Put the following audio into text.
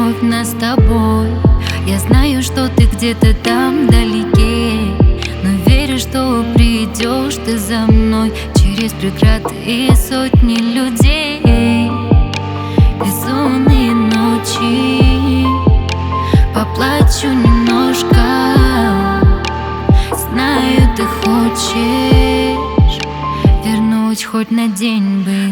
любовь нас с тобой. Я знаю, что ты где-то там вдалеке, но верю, что придешь ты за мной через преграды и сотни людей. Безумные ночи, поплачу немножко. Знаю, ты хочешь вернуть хоть на день бы